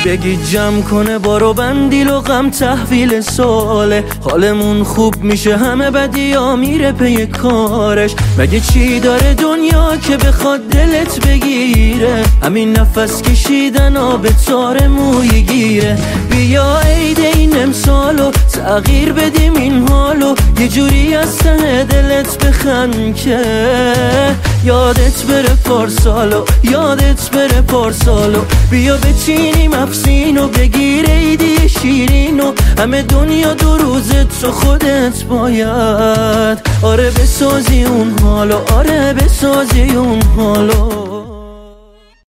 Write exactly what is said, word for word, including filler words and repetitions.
بگی جمع کنه بارو بندیل و غم تحویل ساله، حالمون خوب میشه همه بدی ها میره پی کارش. مگه چی داره دنیا که بخواد دلت بگیره؟ همین نفس کشیدن آب تار موی گیره. بیا عید این امسالو تغییر بدیم این حالو، یه جوری از ته دلت بخند که یادت بره پارسالو، یادت بره پارسالو. بیا بچینیم افسینو بگیر عیدی شیرینو، همه دنیا دو روزت تو خودت باید آره بسازی اون حالو، آره بسازی اون حالو.